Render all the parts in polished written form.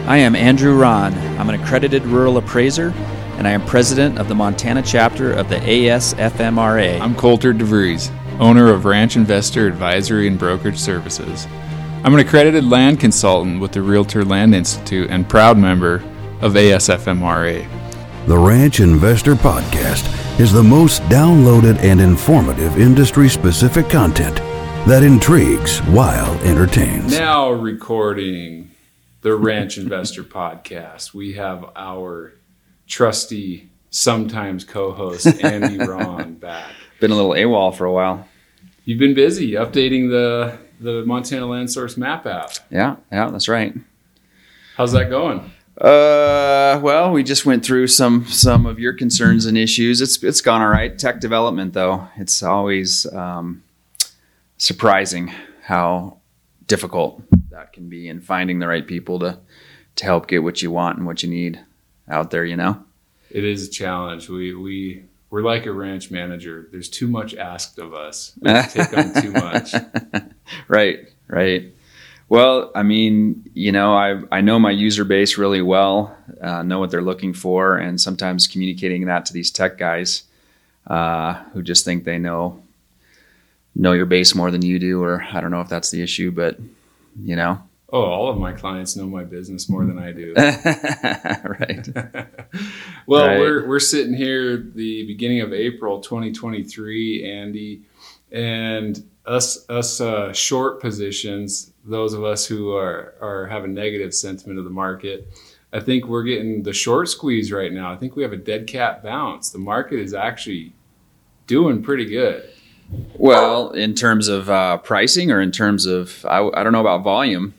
I am Andrew Rahn. I'm an accredited rural appraiser, and I am president of the Montana chapter of the ASFMRA. I'm Coulter DeVries, owner of Ranch Investor Advisory and Brokerage Services. I'm an accredited land consultant with the Realtor Land Institute and proud member of ASFMRA. The Ranch Investor Podcast is the most downloaded and informative industry-specific content that intrigues while entertains. Now recording the Ranch Investor Podcast, we have our trusty, sometimes co-host, Andy Rahn, back. Been a little AWOL for a while. You've been busy updating the Montana Land Source Map app. Yeah, that's right. How's that going? Well, we just went through some of your concerns and issues. It's gone all right. Tech development, though, it's always surprising how difficult that can be in finding the right people to help get what you want and what you need out there, you know? It is a challenge. We're like a ranch manager. There's too much asked of us. We take on too much. Right. Well, I mean, you know, I know my user base really well, know what they're looking for, and sometimes communicating that to these tech guys who just think they know your base more than you do, or I don't know if that's the issue, but you know. Oh, all of my clients know my business more than I do. Right. Well, right. We're sitting here the beginning of April 2023, Andy, and us short positions, those of us who are have a negative sentiment of the market, I think we're getting the short squeeze right now. I think we have a dead cat bounce. The market is actually doing pretty good. Well, in terms of pricing, or in terms of, I don't know about volume.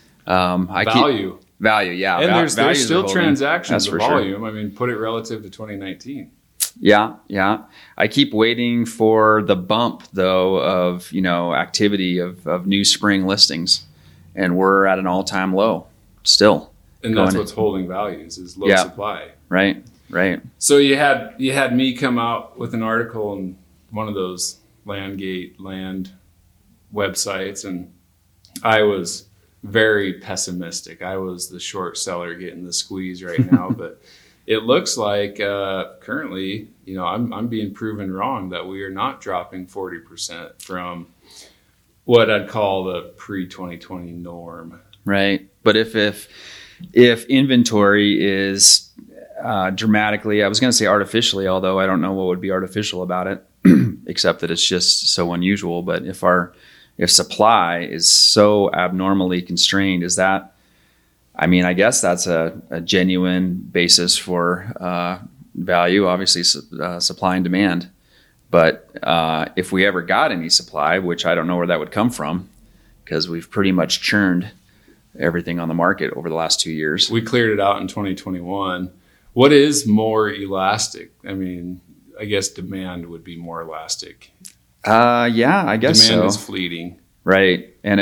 Value, yeah. And there's still transactions of volume. Sure. I mean, put it relative to 2019. Yeah. I keep waiting for the bump, though, of, you know, activity of new spring listings, and we're at an all-time low still. And that's what's holding values is low supply. Right. So you had me come out with an article in one of those Landgate land websites, and I was very pessimistic. I was the short seller getting the squeeze right now, but it looks like currently, you know, I'm being proven wrong that we are not dropping 40% from what I'd call the pre-2020 norm. Right. But if inventory is dramatically, I was going to say artificially, although I don't know what would be artificial about it, except that it's just so unusual. But if supply is so abnormally constrained, is that, I mean, I guess that's a genuine basis for value, obviously supply and demand. But if we ever got any supply, which I don't know where that would come from, because we've pretty much churned everything on the market over the last 2 years. We cleared it out in 2021. What is more elastic? I mean, I guess demand would be more elastic. Yeah, I guess demand so. is fleeting. Right. And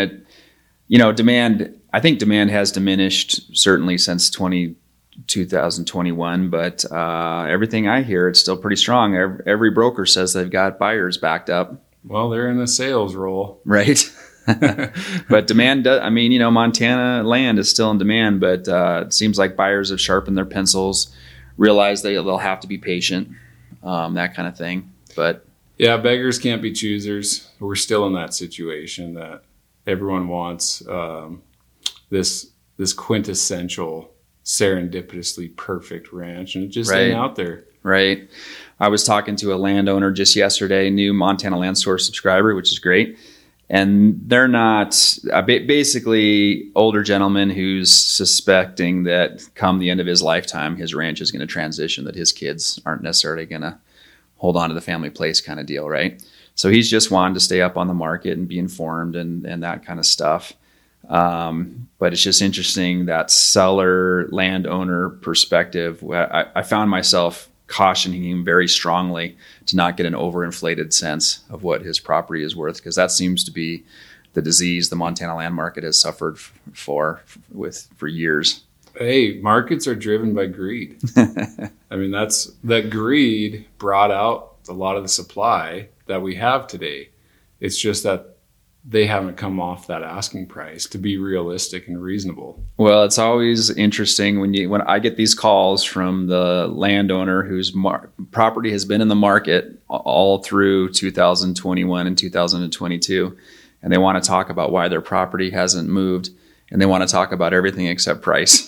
I think demand has diminished certainly since 2021, but everything I hear, it's still pretty strong. Every broker says they've got buyers backed up. Well, they're in a sales role. Right. But demand, Montana land is still in demand, but it seems like buyers have sharpened their pencils, realized they'll have to be patient, that kind of thing. But yeah, beggars can't be choosers. We're still in that situation that everyone wants this quintessential, serendipitously perfect ranch, and it just ain't out there. Right. I was talking to a landowner just yesterday, new Montana Land Source subscriber, which is great. And they're not basically older gentleman who's suspecting that come the end of his lifetime, his ranch is going to transition, that his kids aren't necessarily going to hold on to the family place kind of deal, right? So he's just wanting to stay up on the market and be informed and that kind of stuff. But it's just interesting that seller landowner perspective. I found myself cautioning him very strongly to not get an overinflated sense of what his property is worth, because that seems to be the disease the Montana land market has suffered for years. Hey, markets are driven by greed. I mean, that greed brought out a lot of the supply that we have today. It's just that they haven't come off that asking price to be realistic and reasonable. Well, it's always interesting when I get these calls from the landowner whose property has been in the market all through 2021 and 2022, and they want to talk about why their property hasn't moved, and they want to talk about everything except price.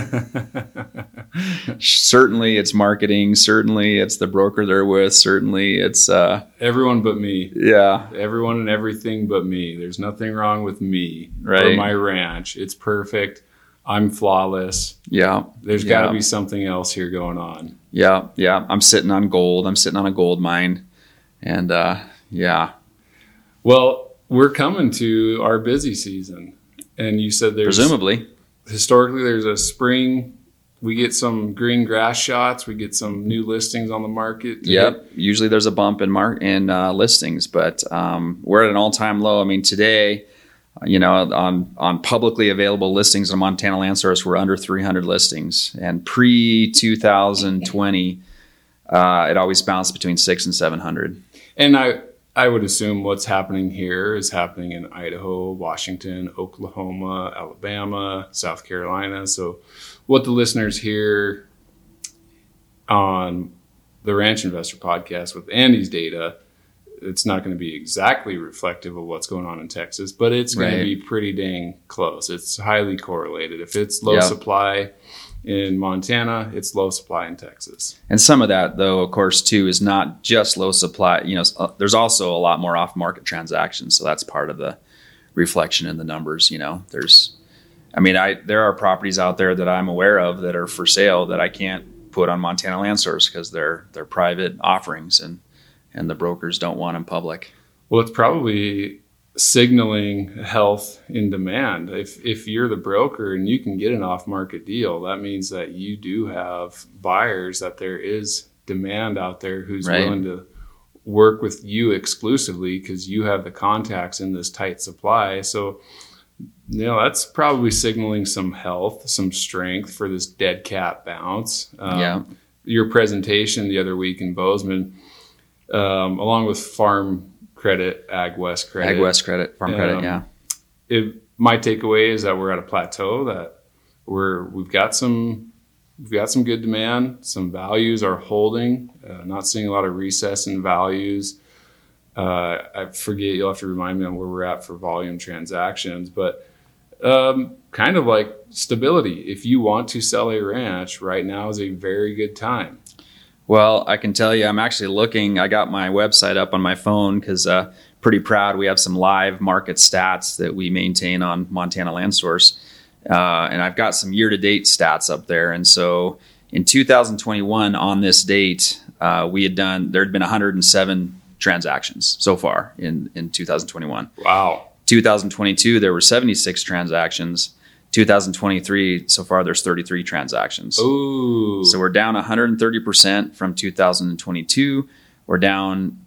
Certainly it's marketing. Certainly it's the broker they're with. Certainly it's everyone but me. Yeah. Everyone and everything but me. There's nothing wrong with me right. or my ranch. It's perfect. I'm flawless. Yeah. There's got to be something else here going on. Yeah. Yeah. I'm sitting on gold. I'm sitting on a gold mine. And yeah. Well, we're coming to our busy season. And you said there's presumably historically there's a spring. We get some green grass shots. We get some new listings on the market. Yep. Usually there's a bump in listings, but we're at an all-time low. I mean, today, on publicly available listings on Montana Land Source, we're under 300 listings. And pre-2020, it always bounced between 600 and 700. And I would assume what's happening here is happening in Idaho, Washington, Oklahoma, Alabama, South Carolina. So what the listeners hear on the Ranch Investor podcast with Andy's data, it's not going to be exactly reflective of what's going on in Texas, but it's going to be pretty dang close. It's highly correlated. If it's low supply in Montana, it's low supply in Texas. And some of that, though, of course, too, is not just low supply. There's also a lot more off-market transactions, so that's part of the reflection in the numbers. There are properties out there that I'm aware of that are for sale that I can't put on Montana Land Source because they're private offerings and the brokers don't want them public. Well, it's probably signaling health in demand. If you're the broker and you can get an off-market deal, that means that you do have buyers, that there is demand out there who's willing to work with you exclusively because you have the contacts in this tight supply. So, that's probably signaling some health, some strength for this dead cat bounce. Your presentation the other week in Bozeman, along with Farm Credit, Ag West Credit, Farm Credit, yeah. My takeaway is that we're at a plateau, that we've got some good demand. Some values are holding. Not seeing a lot of recess in values. I forget, you'll have to remind me on where we're at for volume transactions, but kind of like stability. If you want to sell a ranch, right now is a very good time. Well, I can tell you, I'm actually looking. I got my website up on my phone because pretty proud. We have some live market stats that we maintain on Montana Land Source. And I've got some year-to-date stats up there. And so in 2021, on this date, there had been 107 transactions so far in 2021. Wow. 2022, there were 76 transactions. 2023, so far, there's 33 transactions. Ooh. So we're down 130% from 2022. We're down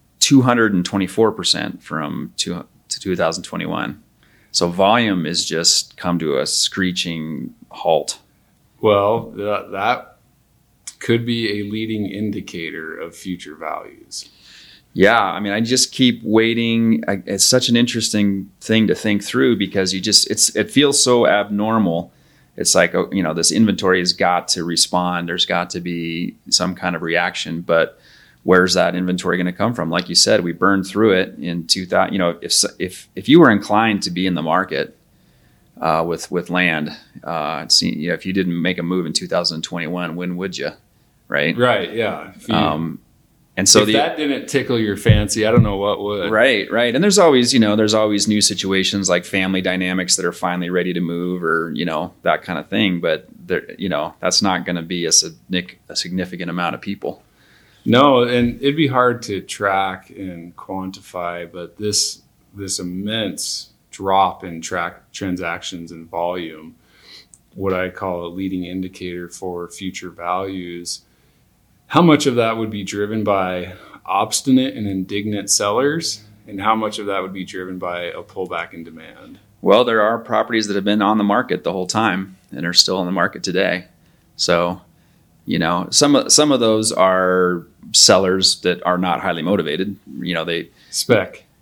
224% from 2021. So volume is just come to a screeching halt. Well, that could be a leading indicator of future values. Yeah, I just keep waiting. It's such an interesting thing to think through because it feels so abnormal. It's like, this inventory has got to respond. There's got to be some kind of reaction, but where's that inventory going to come from? Like you said, we burned through it in 2000. If you were inclined to be in the market with land, if you didn't make a move in 2021, when would you? Right. Right. Yeah. And so if that didn't tickle your fancy, I don't know what would. Right. And there's always new situations like family dynamics that are finally ready to move, or that kind of thing. But that's not going to be a significant amount of people. No, and it'd be hard to track and quantify. But this immense drop in transactions and volume, what I call a leading indicator for future values. How much of that would be driven by obstinate and indignant sellers, and how much of that would be driven by a pullback in demand? Well, there are properties that have been on the market the whole time and are still on the market today. So, some of those are sellers that are not highly motivated. They spec.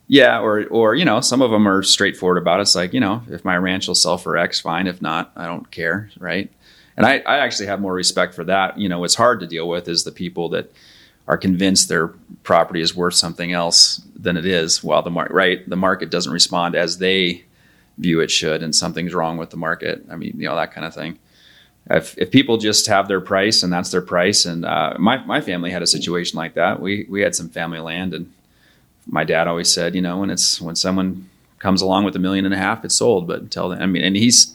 Yeah, or some of them are straightforward about it. It's like, if my ranch will sell for X, fine. If not, I don't care, right? And I actually have more respect for that. What's hard to deal with is the people that are convinced their property is worth something else than it is, while the market doesn't respond as they view it should, and something's wrong with the market. I mean, that kind of thing. If people just have their price and that's their price, and my family had a situation like that. We had some family land, and my dad always said, when someone comes along with $1.5 million, it's sold. But until then, and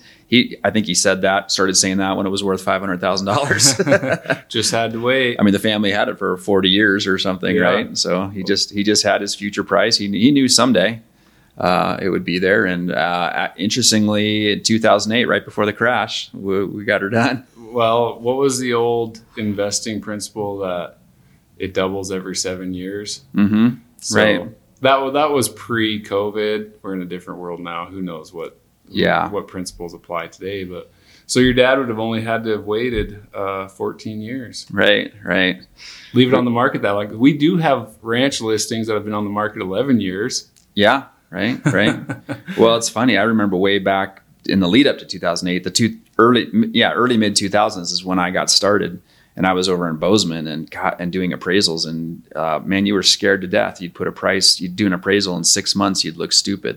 I think he started saying that when it was worth $500,000. Just had to wait. I mean, the family had it for 40 years or something, right? So he just had his future price. He knew someday it would be there. And interestingly, in 2008, right before the crash, we got her done. Well, what was the old investing principle that it doubles every 7 years? Mm-hmm. So right. That was pre-COVID. We're in a different world now. Who knows what principles apply today? But so your dad would have only had to have waited 14 years. Right. Leave it on the market that long. We do have ranch listings that have been on the market 11 years. Yeah. Right. Well, it's funny. I remember way back in the lead up to 2008, early mid 2000s is when I got started. And I was over in Bozeman and doing appraisals, and man, you were scared to death. You'd put a price, you'd do an appraisal in 6 months, you'd look stupid.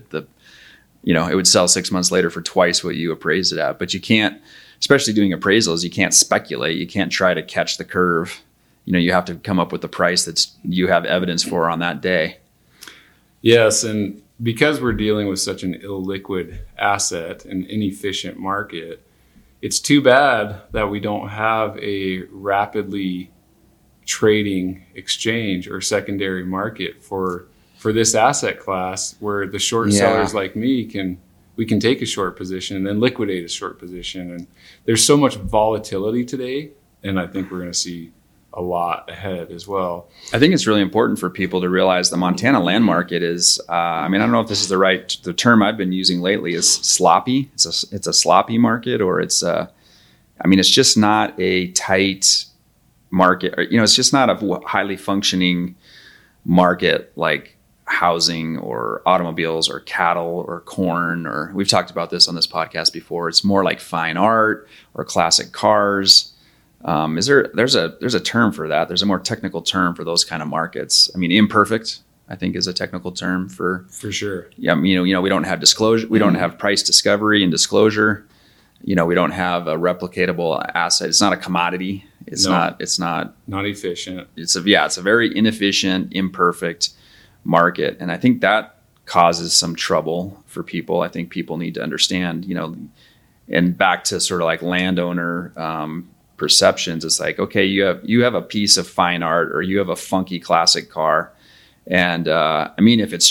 It would sell 6 months later for twice what you appraised it at. But you can't, especially doing appraisals, you can't speculate. You can't try to catch the curve. You have to come up with the price that you have evidence for on that day. Yes, and because we're dealing with such an illiquid asset and inefficient market, it's too bad that we don't have a rapidly trading exchange or secondary market for this asset class, where the short sellers like me we can take a short position and then liquidate a short position. And there's so much volatility today, and I think we're going to see a lot ahead as well. I think it's really important for people to realize the Montana land market is, I don't know if this is the term I've been using lately is sloppy. It's a sloppy market, or it's just not a tight market, or, it's just not a highly functioning market like housing or automobiles or cattle or corn, or we've talked about this on this podcast before. It's more like fine art or classic cars. There's a term for that. There's a more technical term for those kind of markets. Imperfect, I think, is a technical term for sure. Yeah. We don't have disclosure. We don't have price discovery and disclosure. We don't have a replicatable asset. It's not a commodity. It's not efficient. It's a very inefficient, imperfect market. And I think that causes some trouble for people. I think people need to understand, and back to sort of like landowner, perceptions. It's like, okay, you have a piece of fine art, or you have a funky classic car, and if it's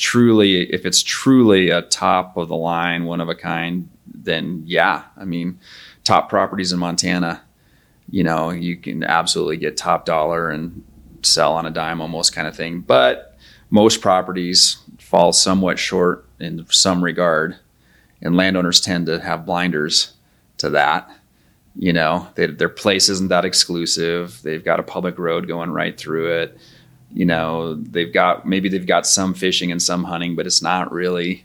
truly a top of the line, one of a kind, then top properties in Montana, you can absolutely get top dollar and sell on a dime almost kind of thing. But most properties fall somewhat short in some regard, and landowners tend to have blinders to that. Their place isn't that exclusive. They've got a public road going right through it. They've got some fishing and some hunting, but it's not really,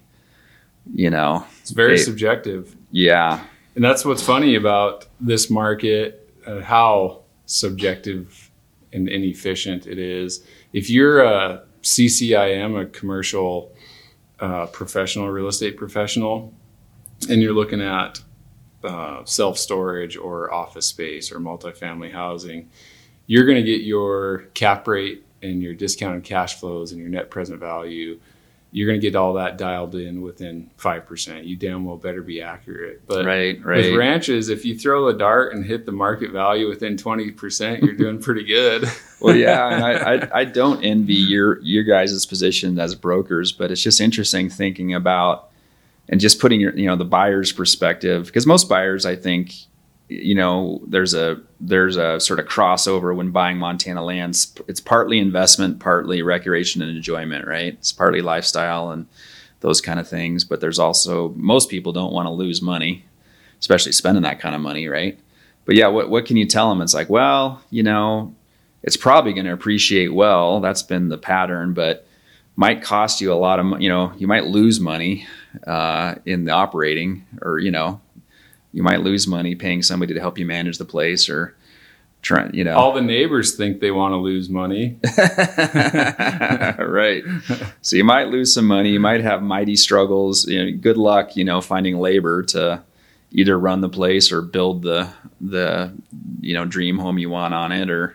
it's very subjective. Yeah. And that's what's funny about this market, how subjective and inefficient it is. If you're a CCIM, a commercial professional, real estate professional, and you're looking at self-storage or office space or multifamily housing, you're going to get your cap rate and your discounted cash flows and your net present value. You're going to get all that dialed in within 5%. You damn well better be accurate. But right. With ranches, if you throw a dart and hit the market value within 20%, you're doing pretty good. Well, yeah, and I don't envy your guys' position as brokers, but it's just interesting thinking about and just putting the buyer's perspective, because most buyers, I think, there's a sort of crossover when buying Montana lands. It's partly investment, partly recreation and enjoyment, right? It's partly lifestyle and those kind of things. But there's also, most people don't want to lose money, especially spending that kind of money, right? But yeah, what can you tell them? It's like, well, it's probably going to appreciate well. That's been the pattern, but might cost you a lot of, you might lose money in the operating, or, you might lose money paying somebody to help you manage the place, or trying, All the neighbors think they want to lose money. Right. So you might lose some money. You might have mighty struggles. Good luck, finding labor to either run the place or build the dream home you want on it, or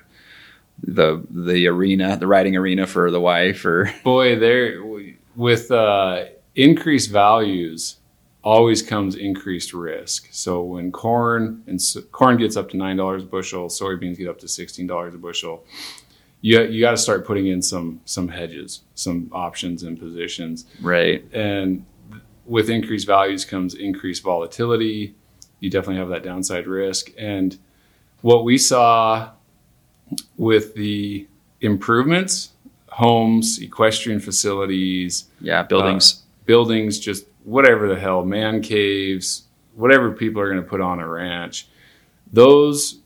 the arena, the riding arena for the wife, or boy, there with increased values always comes increased risk. So when corn gets up to $9 a bushel, soybeans get up to $16 a bushel, you got to start putting in some hedges, some options and positions. Right. And with increased values comes increased volatility. You definitely have that downside risk. And what we saw with the improvements, homes, equestrian facilities, buildings, just whatever the hell, man caves, whatever people are going to put on a ranch, those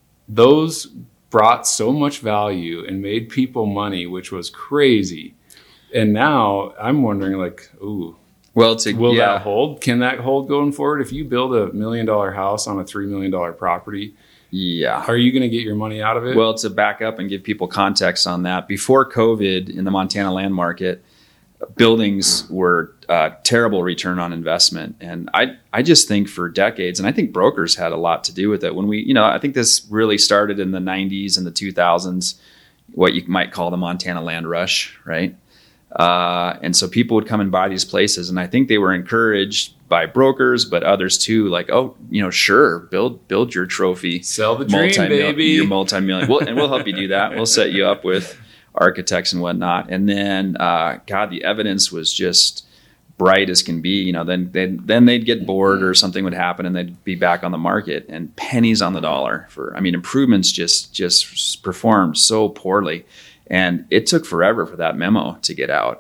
brought so much value and made people money, which was crazy. And now I'm wondering, will that hold? Can that hold going forward? If you build $1 million house on a $3 million property, are you going to get your money out of it? Well, to back up and give people context on that, before COVID in the Montana land market, buildings were terrible return on investment. And I just think for decades, and I think brokers had a lot to do with it. When I think this really started in the 90s and the 2000s, what you might call the Montana land rush, right? And so people would come and buy these places, and I think they were encouraged by brokers, but others too, sure, build your trophy, sell the dream, baby, your multi-million. And we'll help you do that. We'll set you up with architects and whatnot. And then, the evidence was just bright as can be. Then they'd get bored or something would happen, and they'd be back on the market, and pennies on the dollar improvements just performed so poorly. And it took forever for that memo to get out.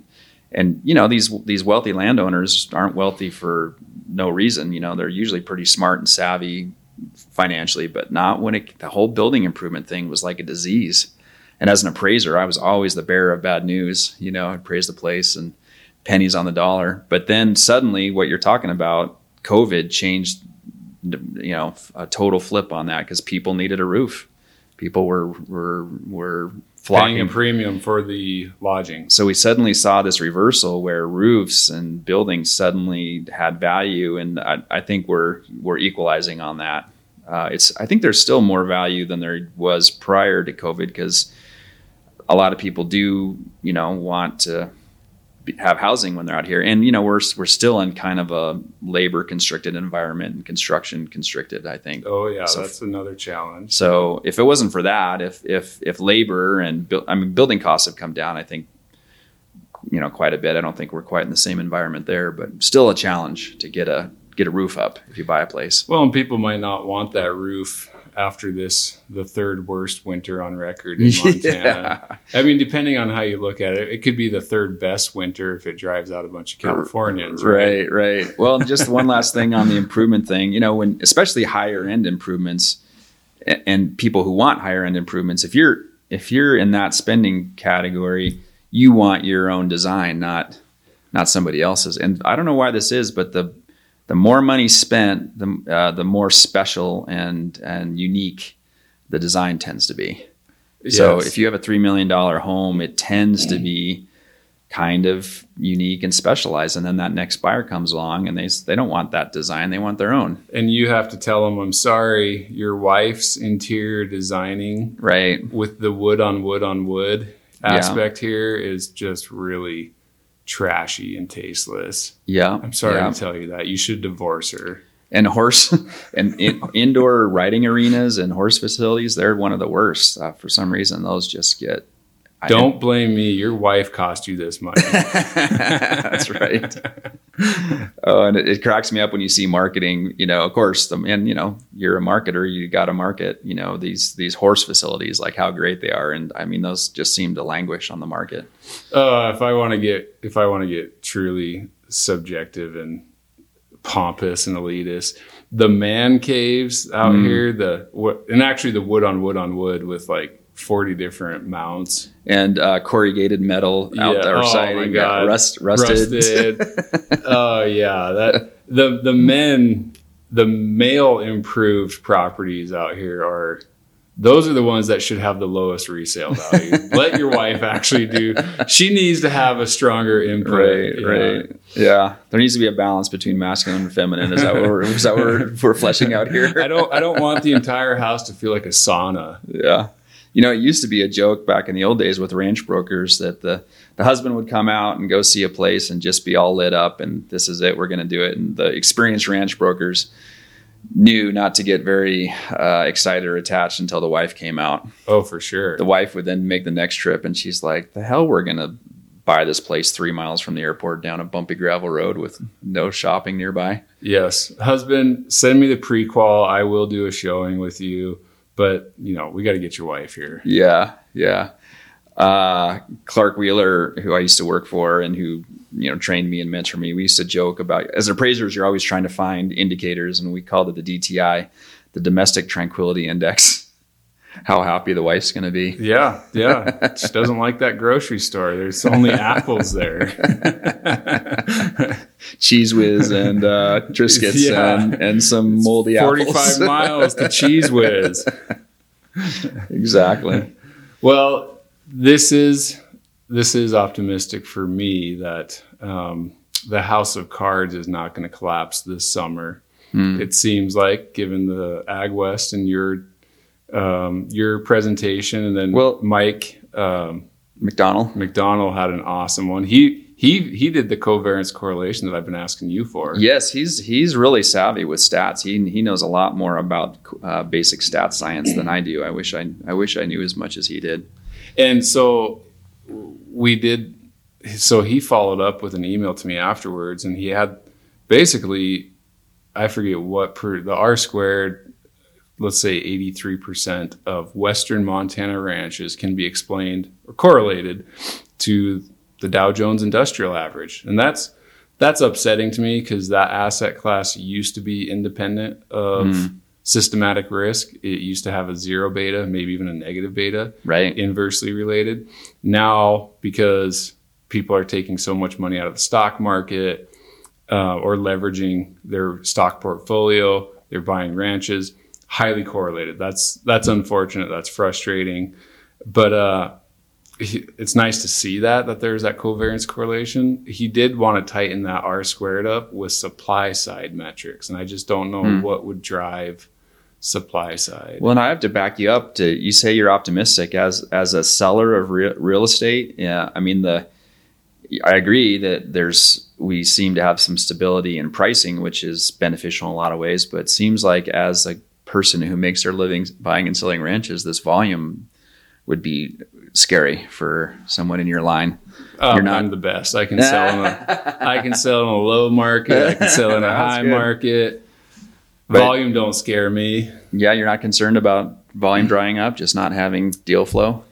These wealthy landowners aren't wealthy for no reason. They're usually pretty smart and savvy financially, but not when the whole building improvement thing was like a disease. And as an appraiser, I was always the bearer of bad news. I'd praise the place and pennies on the dollar. But then suddenly what you're talking about, COVID changed, a total flip on that, because people needed a roof. People were flocking, paying a premium for the lodging. So we suddenly saw this reversal where roofs and buildings suddenly had value, and I think we're equalizing on that. I think there's still more value than there was prior to COVID, because a lot of people do, want to have housing when they're out here, and we're still in kind of a labor constricted environment and construction constricted, I think. Oh yeah, so that's another challenge. So if it wasn't for that, if labor and building costs have come down, I think quite a bit. I don't think we're quite in the same environment there, but still a challenge to get a roof up if you buy a place. Well, and people might not want that roof after the third worst winter on record in Montana. Yeah. Depending on how you look at it, it could be the third best winter if it drives out a bunch of Californians. Right. Well, just one last thing on the improvement thing, when especially higher end improvements and people who want higher end improvements, if you're in that spending category, you want your own design, not somebody else's. And I don't know why this is, but the more money spent, the more special and unique the design tends to be. Yes. So if you have a $3 million home, it tends to be kind of unique and specialized. And then that next buyer comes along and they don't want that design. They want their own. And you have to tell them, I'm sorry, your wife's interior designing, right, with the wood on wood aspect here is just really trashy and tasteless. Yeah. I'm sorry to tell you that. You should divorce her. And indoor riding arenas and horse facilities, they're one of the worst. For some reason, those just get... Don't blame me. Your wife cost you this money. That's right. Oh, and it cracks me up when you see marketing, of course, and you're a marketer, you got to market, these horse facilities, like how great they are. And those just seem to languish on the market. If I want to get truly subjective and pompous and elitist, the man caves out here, and actually the wood on wood with like 40 different mounts and corrugated metal out there, siding, rusted. Oh yeah, that the male improved properties out here those are the ones that should have the lowest resale value. Let your wife actually do. She needs to have a stronger input. Right. Yeah. There needs to be a balance between masculine and feminine. Is that what we're fleshing out here? I don't want the entire house to feel like a sauna. Yeah. It used to be a joke back in the old days with ranch brokers that the husband would come out and go see a place and just be all lit up and this is it, we're going to do it. And the experienced ranch brokers knew not to get very excited or attached until the wife came out. Oh, for sure. The wife would then make the next trip and she's like, the hell, we're going to buy this place 3 miles from the airport down a bumpy gravel road with no shopping nearby. Yes. Husband, send me the pre-qual. I will do a showing with you. But, we got to get your wife here. Yeah. Clark Wheeler, who I used to work for and who, trained me and mentored me, we used to joke about, as appraisers, you're always trying to find indicators, and we called it the DTI, the Domestic Tranquility Index. How happy the wife's going to be. Yeah. She doesn't like that grocery store. There's only apples there. Cheese Whiz and Triscuits and some moldy 45 apples. miles to Cheese Whiz. Exactly. Well, this is optimistic for me that the House of Cards is not going to collapse this summer. It seems like, given the Ag West and your presentation, and then Mike McDonald had an awesome one. He did the covariance correlation that I've been asking you for. Yes, he's really savvy with stats. He knows a lot more about basic stat science than I do. I wish I knew as much as he did. And so we did. So he followed up with an email to me afterwards, and he had basically, I forget what the R squared, let's say 83% of Western Montana ranches can be explained or correlated to the Dow Jones Industrial Average. And that's upsetting to me because that asset class used to be independent of systematic risk. It used to have a zero beta, maybe even a negative beta, right? Inversely related. Now, because people are taking so much money out of the stock market or leveraging their stock portfolio, they're buying ranches, highly correlated. That's unfortunate. That's frustrating. But it's nice to see that there's that covariance correlation. He did want to tighten that R squared up with supply side metrics, and I just don't know what would drive supply side. Well, and I have to back you up. You say you're optimistic as a seller of real estate. Yeah, I mean I agree that we seem to have some stability in pricing, which is beneficial in a lot of ways. But it seems like as a person who makes their living buying and selling ranches, this volume would be scary for someone in your line. I'm the best. I can sell in a low market. I can sell in a high market. Volume don't scare me. Yeah, you're not concerned about volume drying up, just not having deal flow?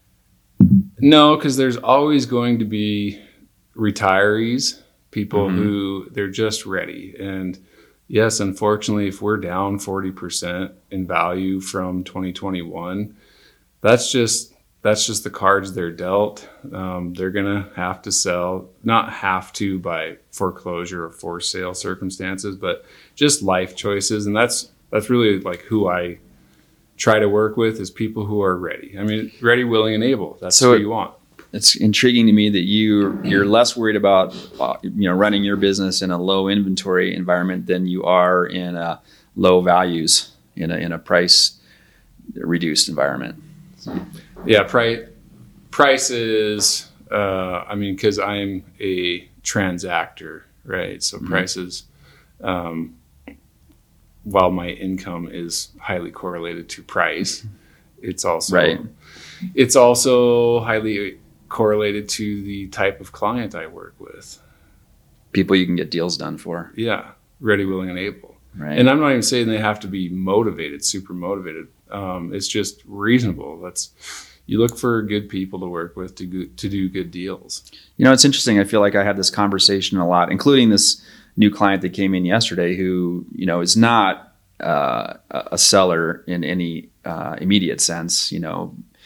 No, because there's always going to be retirees, people who they're just ready. And yes, unfortunately, if we're down 40% in value from 2021, that's just the cards they're dealt. They're going to have to sell, not have to by foreclosure or forced sale circumstances, but just life choices. And that's really like who I try to work with, is people who are ready. I mean, ready, willing, and able. That's what you want. It's intriguing to me that you're less worried about running your business in a low inventory environment than you are in a low values in a price reduced environment. Yeah, prices. Because I'm a transactor, right? So prices, while my income is highly correlated to price, it's also highly correlated to the type of client I work with. People you can get deals done for. Yeah, ready, willing, and able. Right. And I'm not even saying they have to be motivated, super motivated. It's just reasonable. You look for good people to work with to do good deals. It's interesting. I feel like I had this conversation a lot, including this new client that came in yesterday who, is not a seller in any immediate sense.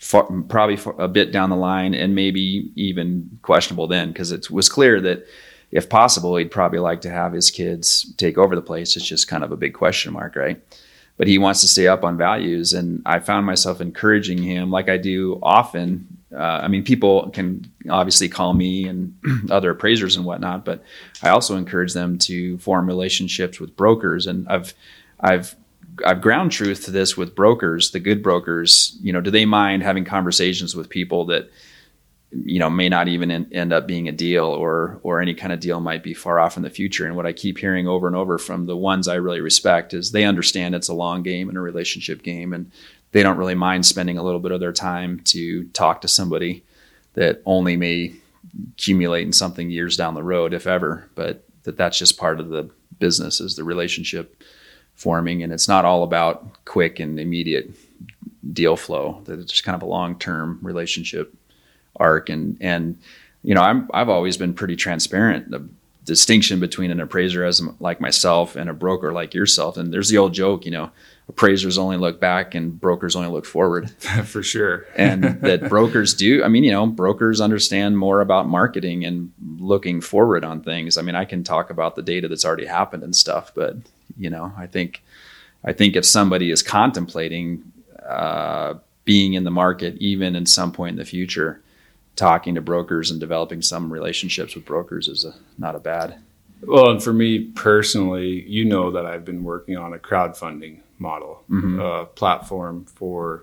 probably a bit down the line, and maybe even questionable then, because it was clear that if possible, he'd probably like to have his kids take over the place. It's just kind of a big question mark, right? But he wants to stay up on values. And I found myself encouraging him like I do often. People can obviously call me and other appraisers and whatnot, but I also encourage them to form relationships with brokers. And I've ground truth to this with brokers, the good brokers. Do they mind having conversations with people that, may not even end up being a deal, or any kind of deal might be far off in the future? And what I keep hearing over and over from the ones I really respect is they understand it's a long game and a relationship game, and they don't really mind spending a little bit of their time to talk to somebody that only may accumulate in something years down the road, if ever, but that's just part of the business, is the relationship forming. And it's not all about quick and immediate deal flow, that it's just kind of a long-term relationship arc. And I've always been pretty transparent. The distinction between an appraiser as like myself and a broker like yourself. And there's the old joke, appraisers only look back and brokers only look forward. For sure. And that brokers do. Brokers understand more about marketing and looking forward on things. I can talk about the data that's already happened and stuff, but I think if somebody is contemplating being in the market, even in some point in the future, talking to brokers and developing some relationships with brokers is not a bad. Well, and for me personally, that I've been working on a crowdfunding model, platform for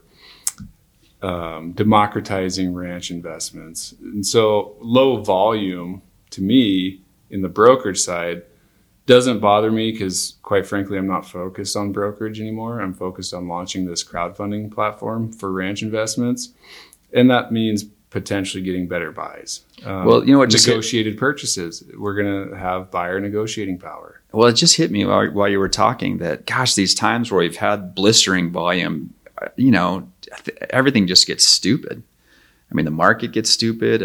democratizing ranch investments. And so low volume to me in the brokerage side doesn't bother me, because quite frankly, I'm not focused on brokerage anymore. I'm focused on launching this crowdfunding platform for ranch investments. And that means potentially getting better buys. Negotiated purchases. We're going to have buyer negotiating power. Well, it just hit me while you were talking that, gosh, these times where we've had blistering volume, everything just gets stupid. The market gets stupid.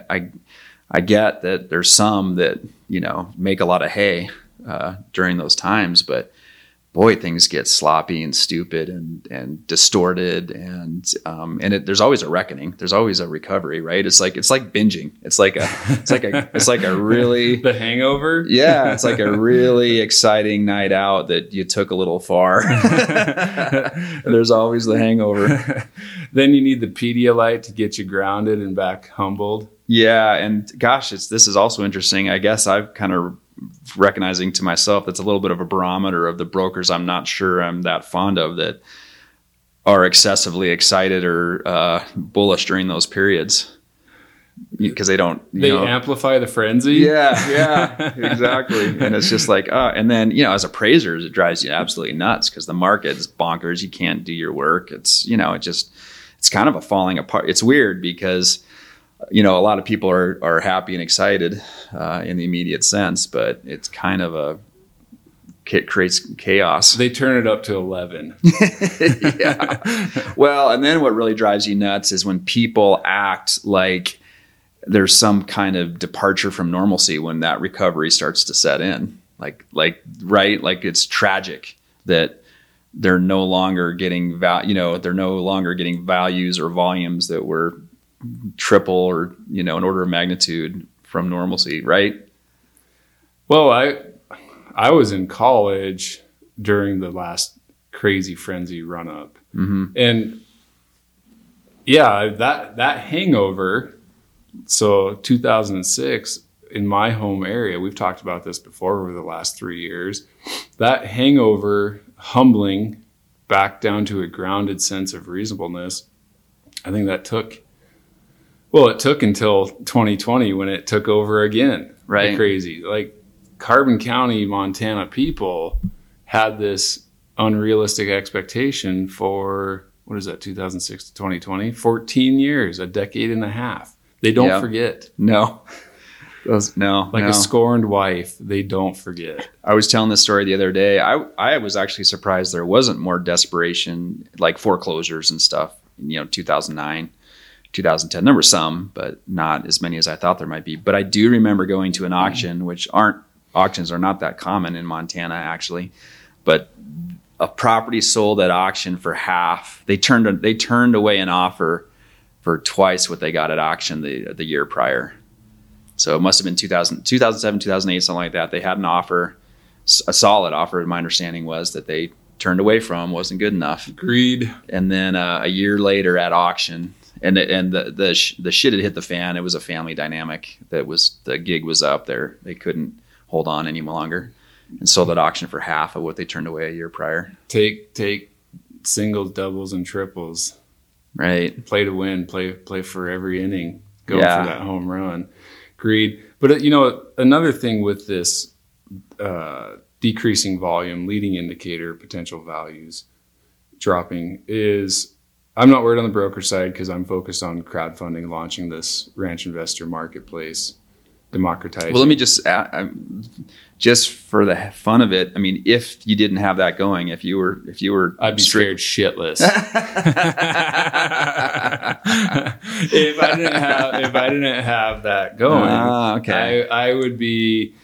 I get that there's some that, make a lot of hay during those times, but boy, things get sloppy and stupid and distorted, and there's always a reckoning. There's always a recovery, right? It's like binging. It's like a really The Hangover. Yeah, it's like a really exciting night out that you took a little far. There's always the hangover. Then you need the Pedialyte to get you grounded and back humbled. Yeah, and gosh, this is also interesting. I guess I've kind of recognizing to myself that's a little bit of a barometer of the brokers I'm not sure I'm that fond of, that are excessively excited or bullish during those periods, because they amplify the frenzy. Yeah, exactly. And it's just like, and then, as appraisers, it drives you absolutely nuts because the market is bonkers. You can't do your work. It's, it's kind of a falling apart. It's weird because a lot of people are happy and excited in the immediate sense, but it's kind of it creates chaos. They turn it up to 11. Yeah. Well, and then what really drives you nuts is when people act like there's some kind of departure from normalcy when that recovery starts to set in. Like it's tragic that they're no longer getting they're no longer getting values or volumes that were triple or an order of magnitude from normalcy, right? Well, I was in college during the last crazy frenzy run up, and that hangover. So 2006 in my home area, we've talked about this before over the last 3 years. That hangover humbling back down to a grounded sense of reasonableness. I think that took until 2020 when it took over again. Right. Crazy. Like Carbon County, Montana people had this unrealistic expectation for, 2006 to 2020? 14 years, a decade and a half. They don't forget. No. A scorned wife, they don't forget. I was telling this story the other day. I was actually surprised there wasn't more desperation, like foreclosures and stuff, 2009. 2010. There were some, but not as many as I thought there might be. But I do remember going to an auction, auctions are not that common in Montana, actually. But a property sold at auction for half. They turned away an offer for twice what they got at auction the year prior. So it must have been 2007, 2008, something like that. They had an offer, a solid offer. My understanding was that they turned away from, wasn't good enough. Agreed. And then a year later at auction, and the shit had hit the fan. It was a family dynamic. The gig was up there. They couldn't hold on any longer, and sold at auction for half of what they turned away a year prior. Take singles, doubles, and triples. Right. Play to win. Play for every inning. Go for that home run. Agreed. But another thing with this decreasing volume, leading indicator, potential values dropping is, I'm not worried on the broker side because I'm focused on crowdfunding, launching this ranch investor marketplace, democratizing. Well, let me just add, just for the fun of it. I mean, if you didn't have that going, if you were, I'd be scared shitless. If I didn't have that going, okay. I would be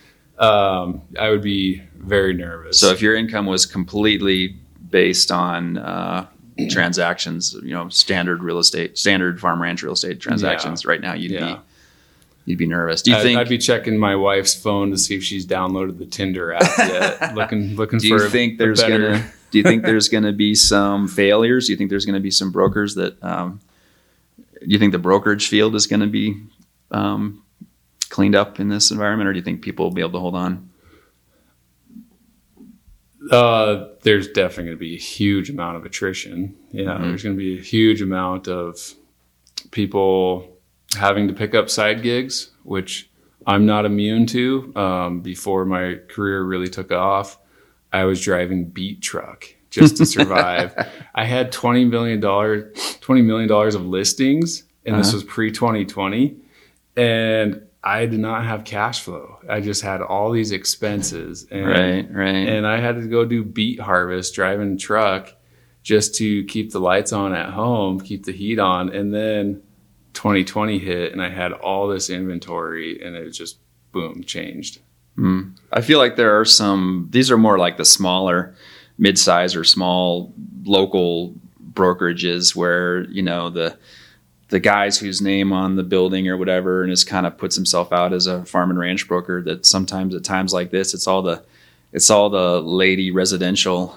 very nervous. So if your income was completely based on transactions, standard farm ranch real estate transactions, right now you'd be nervous. Do you think I'd be checking my wife's phone to see if she's downloaded the Tinder app yet? looking do you think there's gonna be some failures? Do you think there's gonna be some brokers that do you think the brokerage field is gonna be cleaned up in this environment, or do you think people will be able to hold on? There's definitely going to be a huge amount of attrition. There's going to be a huge amount of people having to pick up side gigs, which I'm not immune to. Before my career really took off, I was driving beat truck just to survive. I had $20 million of listings, and this was pre-2020, and I did not have cash flow. I just had all these expenses. And, right. And I had to go do beet harvest, driving a truck just to keep the lights on at home, keep the heat on. And then 2020 hit and I had all this inventory and it just, boom, changed. I feel like there are these are more like the smaller mid-size or small local brokerages where, the guys whose name on the building or whatever, and just kind of puts himself out as a farm and ranch broker, that sometimes at times like this, it's all the lady residential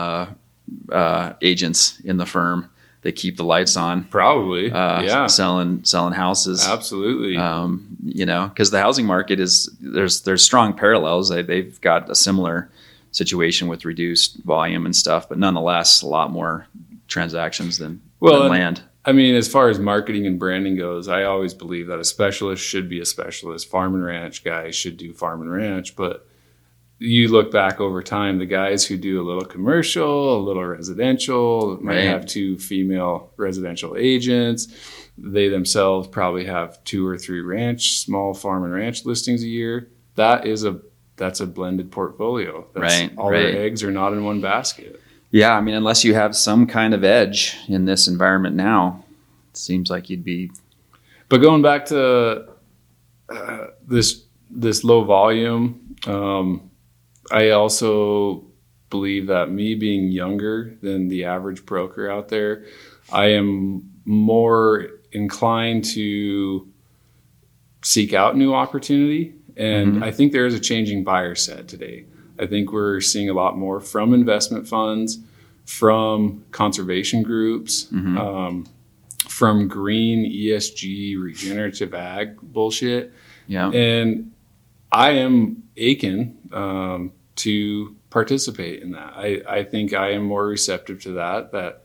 agents in the firm that keep the lights on. Probably. Selling houses. Absolutely. Cause the housing market there's strong parallels. They've got a similar situation with reduced volume and stuff, but nonetheless, a lot more transactions than land. I mean, as far as marketing and branding goes, I always believe that a specialist should be a specialist. Farm and ranch guys should do farm and ranch. But you look back over time, the guys who do a little commercial, a little residential, might have 2 female residential agents. They themselves probably have 2 or 3 small farm and ranch listings a year. That's a blended portfolio. All their eggs are not in one basket. Yeah, I mean, unless you have some kind of edge in this environment now, it seems like you'd be. But going back to this low volume, I also believe that me being younger than the average broker out there, I am more inclined to seek out new opportunity. And I think there is a changing buyer set today. I think we're seeing a lot more from investment funds, from conservation groups, from green ESG regenerative ag bullshit. Yeah. And I am aching to participate in that. I think I am more receptive to that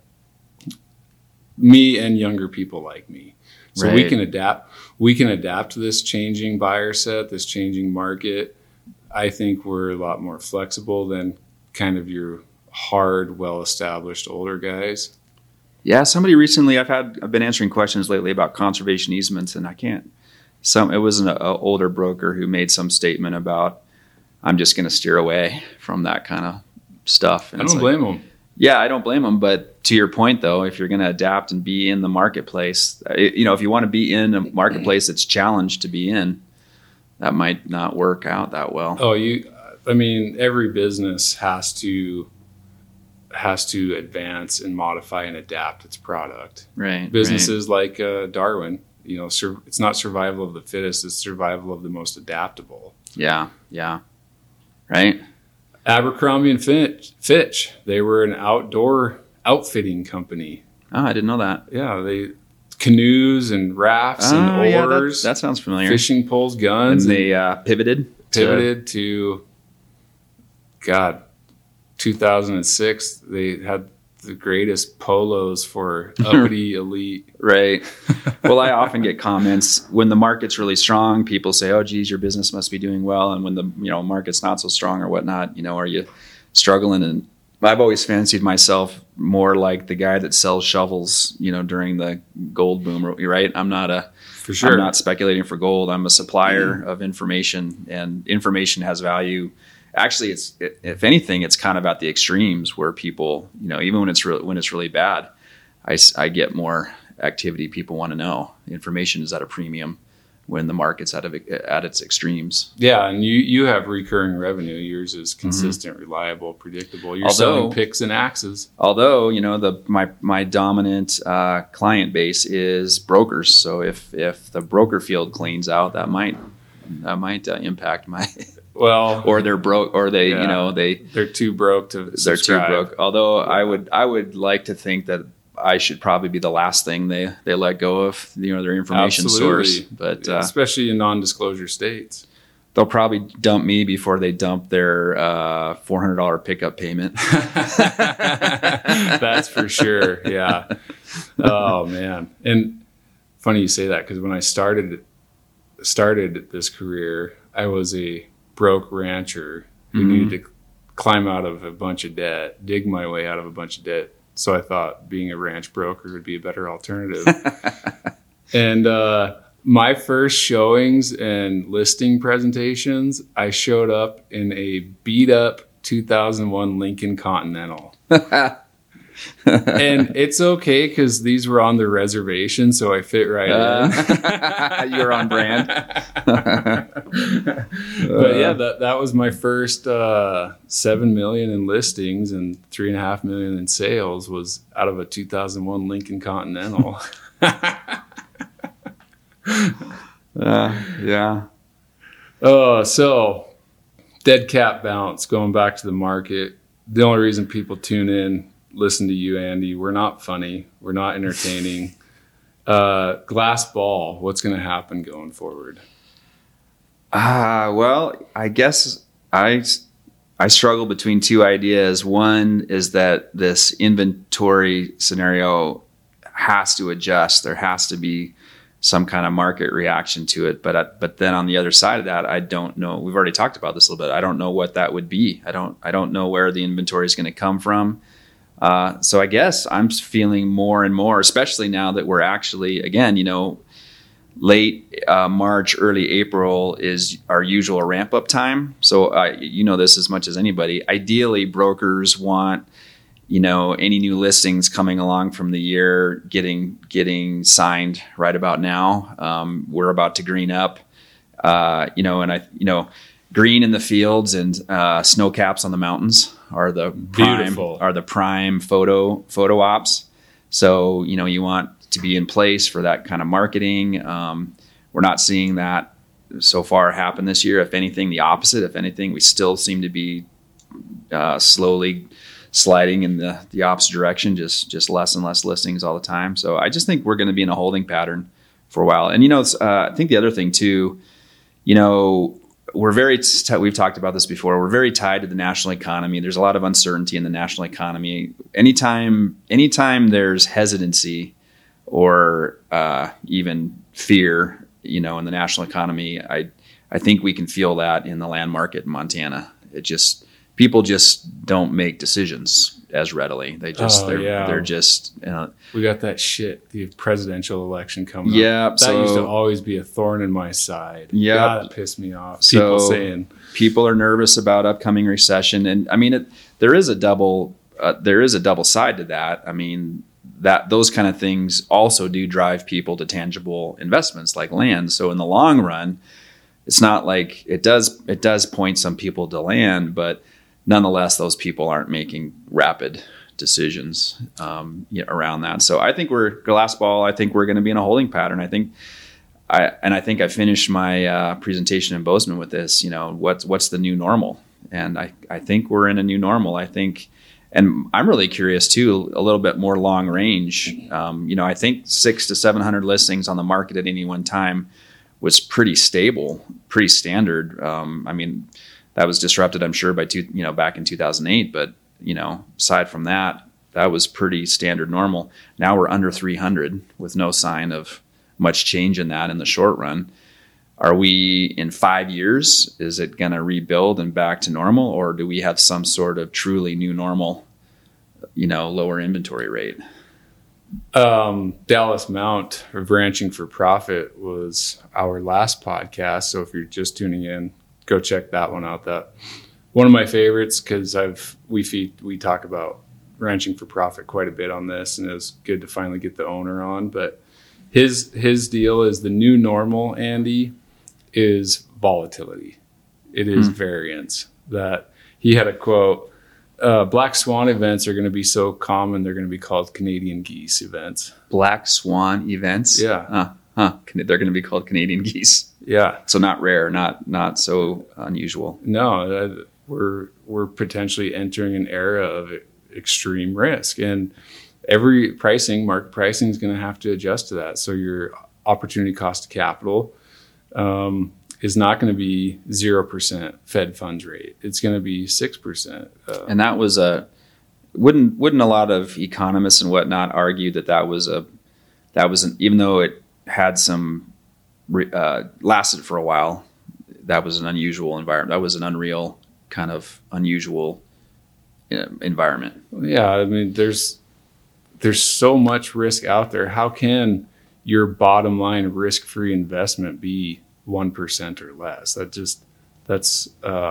me and younger people like me. So we can adapt. We can adapt to this changing buyer set, this changing market. I think we're a lot more flexible than kind of your hard, well-established older guys. Yeah, somebody recently, I've been answering questions lately about conservation easements, and it was an older broker who made some statement about, I'm just going to steer away from that kind of stuff. And I don't blame them. Yeah, I don't blame them. But to your point, though, if you're going to adapt and be in the marketplace, if you want to be in a marketplace that's challenged to be in, that might not work out that well. Every business has to has to advance and modify and adapt its product. Right. Businesses like Darwin, it's not survival of the fittest, it's survival of the most adaptable. Yeah. Yeah. Right. Abercrombie and Fitch, they were an outdoor outfitting company. Oh, I didn't know that. Yeah, they canoes and rafts and oars. Yeah, that sounds familiar. Fishing poles, guns. And they pivoted to 2006. They had the greatest polos for uppity elite. Right. Well, I often get comments when the market's really strong. People say, "Oh, geez, your business must be doing well." And when the market's not so strong or whatnot, are you struggling? And I've always fancied myself more like the guy that sells shovels, during the gold boom. Right. I'm not speculating for gold. I'm a supplier of information, and information has value. Actually, if anything, it's kind of at the extremes where people, even when it's really bad, I get more activity. People want to know. Information is at a premium when the market's at its extremes. Yeah, and you have recurring revenue. Yours is consistent, reliable, predictable. You're selling picks and axes. Although my dominant client base is brokers. So if the broker field cleans out, that might impact my. Well, or they're broke, or they're too broke to subscribe. They're too broke. Although I would like to think that I should probably be the last thing they let go of, their information source. But especially in non-disclosure states, they'll probably dump me before they dump their $400 pickup payment. That's for sure. Yeah. Oh man, and funny you say that, because when I started this career, I was a broke rancher who needed to climb out of a bunch of debt, dig my way out of a bunch of debt. So I thought being a ranch broker would be a better alternative. And my first showings and listing presentations, I showed up in a beat up 2001 Lincoln Continental. And it's okay because these were on the reservation, so I fit right in. You're on brand. But yeah, that was my first $7 million in listings and $3.5 million in sales was out of a 2001 Lincoln Continental. Yeah. So dead cat bounce, going back to the market. The only reason people tune in, listen to you, Andy. We're not funny. We're not entertaining. Glass ball, what's going to happen going forward? Well, I guess I struggle between two ideas. One is that this inventory scenario has to adjust. There has to be some kind of market reaction to it. But then on the other side of that, I don't know. We've already talked about this a little bit. I don't know what that would be. I don't know where the inventory is going to come from. So I guess I'm feeling more and more, especially now that we're actually, again, late March, early April is our usual ramp up time. So this as much as anybody. Ideally, brokers want, any new listings coming along from the year getting signed right about now. We're about to green up, green in the fields and snow caps on the mountains are the prime photo ops. So, you want to be in place for that kind of marketing. We're not seeing that so far happen this year. If anything, the opposite. If anything, we still seem to be slowly sliding in the opposite direction, just less and less listings all the time. So I just think we're going to be in a holding pattern for a while. And, I think the other thing too, we've talked about this before. We're very tied to the national economy. There's a lot of uncertainty in the national economy. Anytime there's hesitancy or even fear, in the national economy, I think we can feel that in the land market in Montana. People just don't make decisions as readily. They're just. We got that shit. The presidential election coming up. That used to always be a thorn in my side. Yeah, God, that pissed me off. People are nervous about upcoming recession, and I mean, there is a double side to that. I mean, that those kind of things also do drive people to tangible investments like land. So in the long run, it's not like it does point some people to land, but nonetheless, those people aren't making rapid decisions around that. So I think we're glass ball. I think we're going to be in a holding pattern. I think I finished my presentation in Bozeman with this. What's the new normal? And I think we're in a new normal. I think, and I'm really curious too, a little bit more long range. I think 600 to 700 listings on the market at any one time was pretty stable, pretty standard. That was disrupted, I'm sure, by back in 2008. But aside from that, that was pretty standard normal. Now we're under 300 with no sign of much change in that in the short run. Are we in 5 years? Is it going to rebuild and back to normal, or do we have some sort of truly new normal, lower inventory rate? Dallas Mount of Ranching for Profit was our last podcast. So if you're just tuning in, go check that one out. That one of my favorites, because we talk about Ranching for Profit quite a bit on this, and it was good to finally get the owner on. But his deal is the new normal, Andy, is volatility. It is variance. That he had a quote, black swan events are going to be so common, they're going to be called Canadian geese events. Black swan events? Yeah. They're going to be called Canadian geese. Yeah. So not rare, not so unusual. No, we're potentially entering an era of extreme risk, and every market pricing is going to have to adjust to that. So your opportunity cost of capital is not going to be 0% Fed funds rate. It's going to be 6%. And that was wouldn't a lot of economists and whatnot argue that was even though it had some lasted for a while, that was an unusual environment. That was an unreal kind of unusual environment. Yeah, there's so much risk out there. How can your bottom line risk-free investment be 1% or less? That's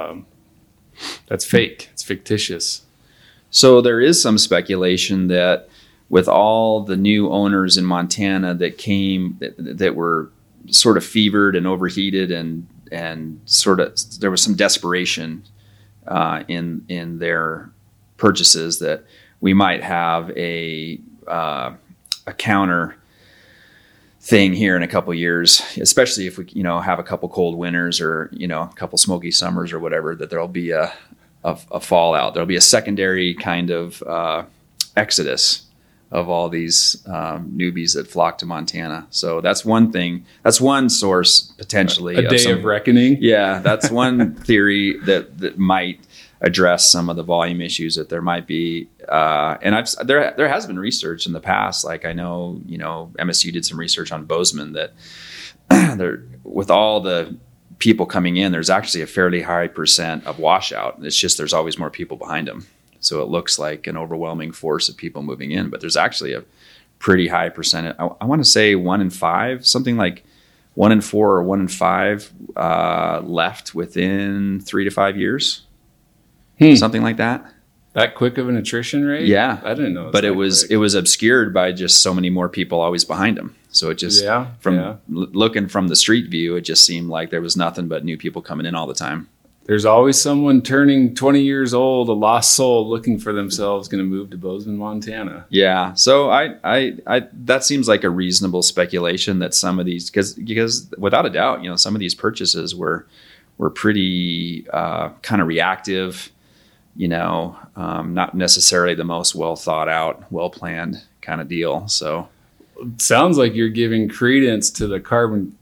fake. It's fictitious. So there is some speculation that with all the new owners in Montana that came, that were sort of fevered and overheated, and sort of there was some desperation in their purchases, that we might have a counter thing here in a couple of years, especially if we have a couple cold winters or a couple smoky summers or whatever, that there'll be a fallout. There'll be a secondary kind of exodus of all these newbies that flock to Montana. So that's one thing. That's one source potentially. A day of reckoning. Yeah, that's one theory that might address some of the volume issues that there might be. And there has been research in the past. Like I know, MSU did some research on Bozeman that there, with all the people coming in, there's actually a fairly high percent of washout. It's just there's always more people behind them. So it looks like an overwhelming force of people moving in, but there's actually a pretty high percentage. I want to say 1 in 5, something like 1 in 4 or 1 in 5 left within 3 to 5 years. Something like that. That quick of an attrition rate? Yeah. I didn't know. But it was obscured by just so many more people always behind them. So it just, looking from the street view, it just seemed like there was nothing but new people coming in all the time. There's always someone turning 20 years old, a lost soul looking for themselves, going to move to Bozeman, Montana. Yeah. So I that seems like a reasonable speculation that some of these, because without a doubt, some of these purchases were pretty kind of reactive, not necessarily the most well thought out, well planned kind of deal. So it sounds like you're giving credence to the carbon.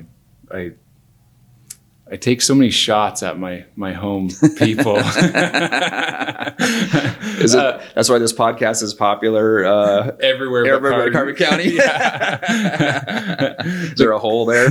I take so many shots at my home people. That's why this podcast is popular everywhere but Carbon County? Is there a hole there?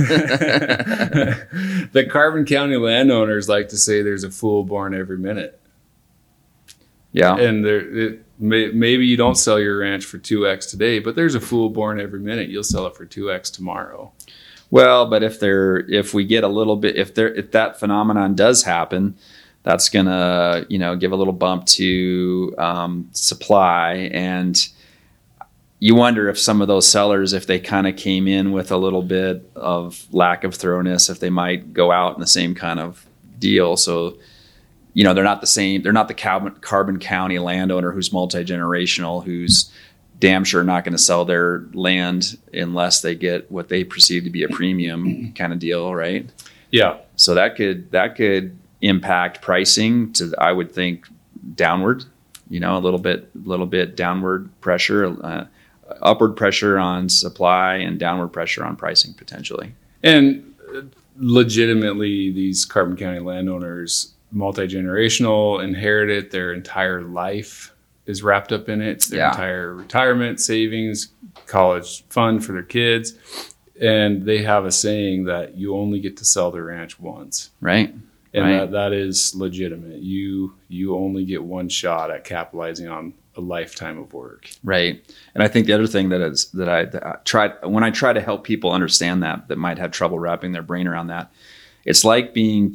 The Carbon County landowners like to say there's a fool born every minute. Yeah. And maybe you don't sell your ranch for 2x today, but there's a fool born every minute. You'll sell it for 2x tomorrow. Well, but if we get a little bit, if that phenomenon does happen, that's gonna, give a little bump to supply, and you wonder if some of those sellers, if they kind of came in with a little bit of lack of thoroughness, if they might go out in the same kind of deal. So, they're not the same. They're not the Carbon County landowner who's multi-generational, who's damn sure not going to sell their land unless they get what they perceive to be a premium kind of deal, right? Yeah. So that could impact pricing to, I would think, downward, a little bit downward pressure, upward pressure on supply and downward pressure on pricing potentially. And legitimately, these Carbon County landowners, multi-generational, inherited their entire life is wrapped up in it. It's their entire retirement savings, college fund for their kids. And they have a saying that you only get to sell the ranch once. Right. And that is legitimate. You only get one shot at capitalizing on a lifetime of work. Right. And I think the other thing that I try to help people understand that might have trouble wrapping their brain around that, it's like being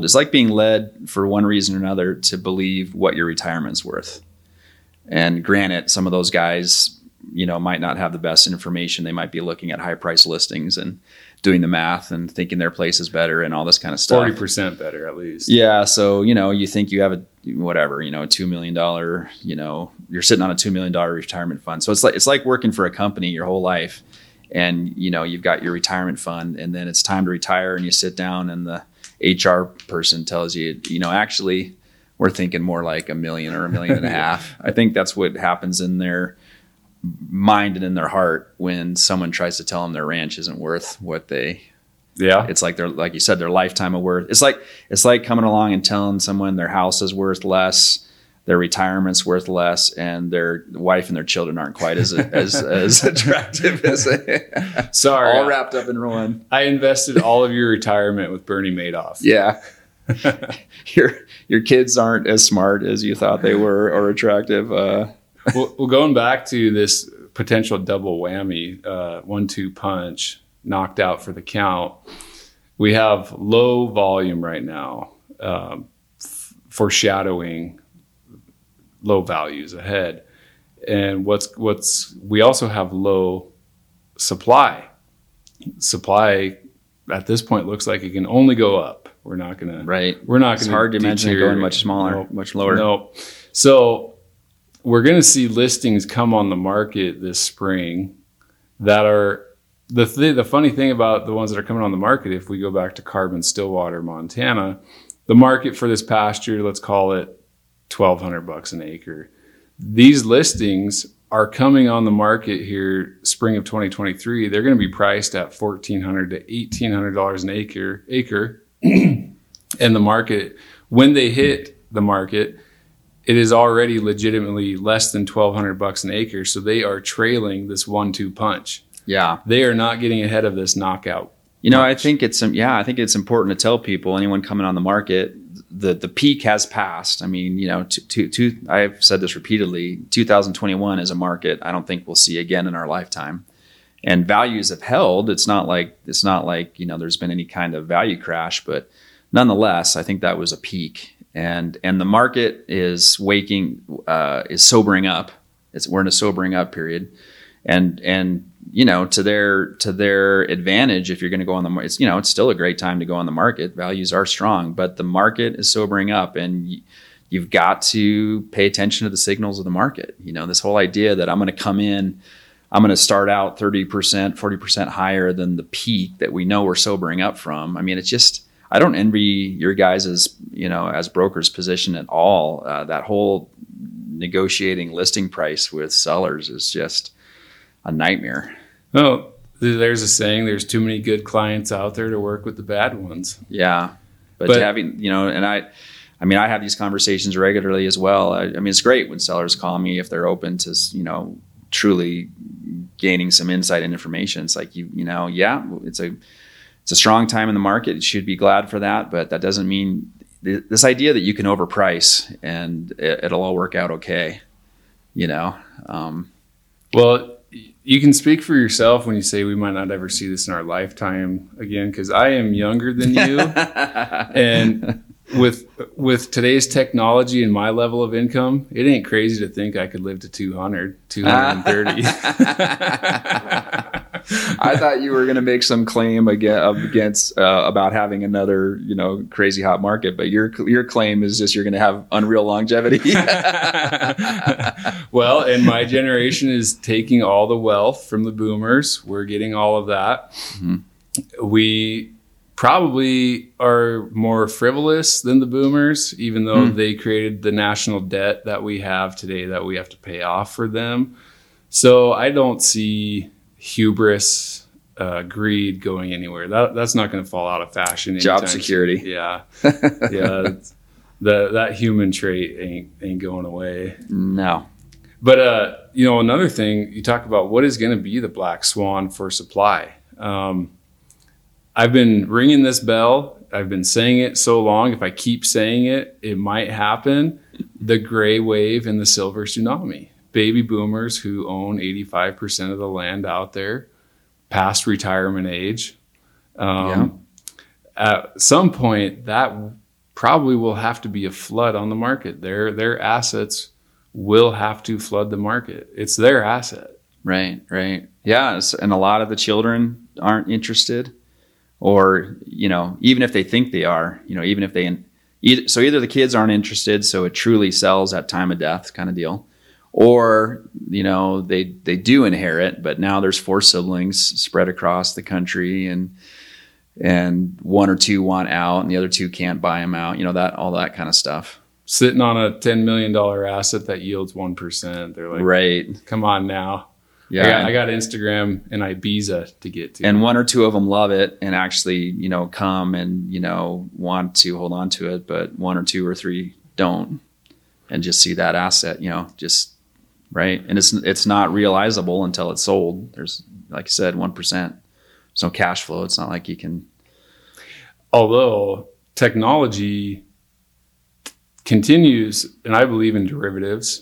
led for one reason or another to believe what your retirement's worth. And granted, some of those guys, might not have the best information. They might be looking at high price listings and doing the math and thinking their place is better and all this kind of stuff. 40% better at least. Yeah. So, you think you have a $2 million, you're sitting on a $2 million retirement fund. So it's like working for a company your whole life, and, you've got your retirement fund, and then it's time to retire, and you sit down and the HR person tells you, actually we're thinking more like $1 million or $1.5 million. I think that's what happens in their mind and in their heart when someone tries to tell them their ranch isn't worth what they. Yeah. It's like like you said, their lifetime of worth. It's like coming along and telling someone their house is worth less, their retirement's worth less, and their wife and their children aren't quite as attractive as they. Sorry. All wrapped up in one. I invested all of your retirement with Bernie Madoff. Yeah. Your kids aren't as smart as you thought they were or attractive. Well, going back to this potential double whammy, 1-2 punch, knocked out for the count. We have low volume right now, foreshadowing low values ahead. And we also have low supply. Supply at this point looks like it can only go up. We're not going to. Right. We're not going to. It's hard to imagine it going much smaller, much lower. Nope. So we're going to see listings come on the market this spring that are the funny thing about the ones that are coming on the market. If we go back to Carbon Stillwater, Montana, the market for this pasture, let's call it $1,200 an acre. These listings are coming on the market here spring of 2023. They're going to be priced at $1,400 to $1,800 an acre. And the market, when they hit the market, it is already legitimately less than $1,200 an acre. So they are trailing this 1-2 punch. Yeah. They are not getting ahead of this knockout. I think it's important to tell people, anyone coming on the market, the peak has passed. I mean, I've said this repeatedly, 2021 is a market I don't think we'll see again in our lifetime. And values have held. It's not like there's been any kind of value crash, but nonetheless, I think that was a peak. And the market is is sobering up. We're in a sobering up period, and to their advantage, if you're going to go on the market, it's still a great time to go on the market. Values are strong, but the market is sobering up, and you've got to pay attention to the signals of the market. This whole idea that I'm going to come in, I'm going to start out 30%, 40% higher than the peak that we know we're sobering up from. I mean, it's just, I don't envy your guys' as brokers' position at all. That whole negotiating listing price with sellers is just a nightmare. Oh, there's a saying, there's too many good clients out there to work with the bad ones. Yeah. But having, and I have these conversations regularly as well. I mean, it's great when sellers call me if they're open to, truly gaining some insight and information. It's like, it's a strong time in the market. You should be glad for that, but that doesn't mean this idea that you can overprice and it'll all work out okay. Well, you can speak for yourself when you say we might not ever see this in our lifetime again, because I am younger than you. And with today's technology and my level of income, it ain't crazy to think I could live to 230. I thought you were going to make some claim against about having another, crazy hot market, but your claim is just you're going to have unreal longevity. Well, and my generation is taking all the wealth from the boomers. We're getting all of that. Mm-hmm. We probably are more frivolous than the boomers, even though they created the national debt that we have today that we have to pay off for them. So I don't see hubris, greed going anywhere. That's not going to fall out of fashion. Job security. Yeah. Yeah. That human trait ain't going away. No. But, another thing, you talk about what is going to be the black swan for supply. I've been ringing this bell. I've been saying it so long. If I keep saying it, it might happen. The gray wave and the silver tsunami. Baby boomers who own 85% of the land out there, past retirement age. At some point, that probably will have to be a flood on the market. Their assets will have to flood the market. It's their asset. Right. Yeah, and a lot of the children aren't interested. Or, even if they think they are, even if so either the kids aren't interested, so it truly sells at time of death kind of deal, or, they do inherit, but now there's 4 siblings spread across the country and 1 or 2 want out and the other 2 can't buy them out, all that kind of stuff. Sitting on a $10 million asset that yields 1%. They're like, right. Come on now. Yeah, I got Instagram and Ibiza to get to. And 1 or 2 of them love it and actually, come and, want to hold on to it, but 1 or 2 or 3 don't and just see that asset, just right. And it's not realizable until it's sold. There's, like you said, 1%. There's no cash flow. It's not like you can. Although technology continues, and I believe in derivatives,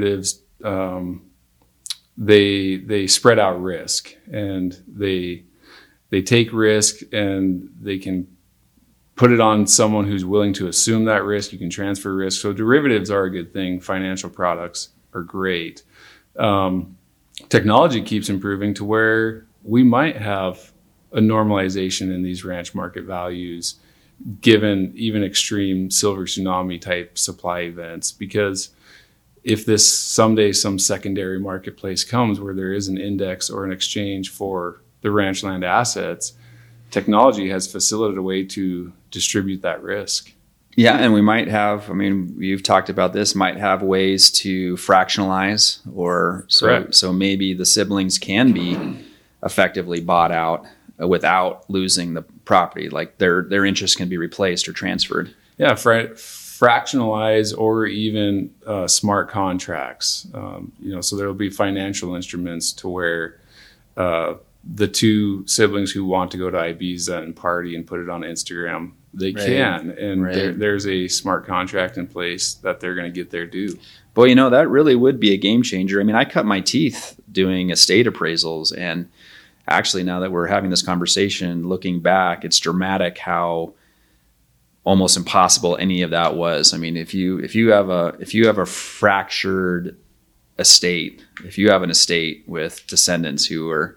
they spread out risk and they take risk and they can put it on someone who's willing to assume that risk. You can transfer risk. So derivatives are a good thing. Financial products are great. Technology keeps improving to where we might have a normalization in these ranch market values, given even extreme silver tsunami type supply events, because if this someday some secondary marketplace comes where there is an index or an exchange for the ranch land assets, technology has facilitated a way to distribute that risk. Yeah, and we might have, you've talked about this, might have ways to fractionalize or so maybe the siblings can be effectively bought out without losing the property, like their interest can be replaced or transferred. Yeah, fractionalize or even smart contracts. So there'll be financial instruments to where the 2 siblings who want to go to Ibiza and party and put it on Instagram, they can. And there's a smart contract in place that they're going to get their due. Boy, that really would be a game changer. I cut my teeth doing estate appraisals, and actually now that we're having this conversation, looking back, it's dramatic how almost impossible any of that was. If you have a fractured estate, if you have an estate with descendants who are,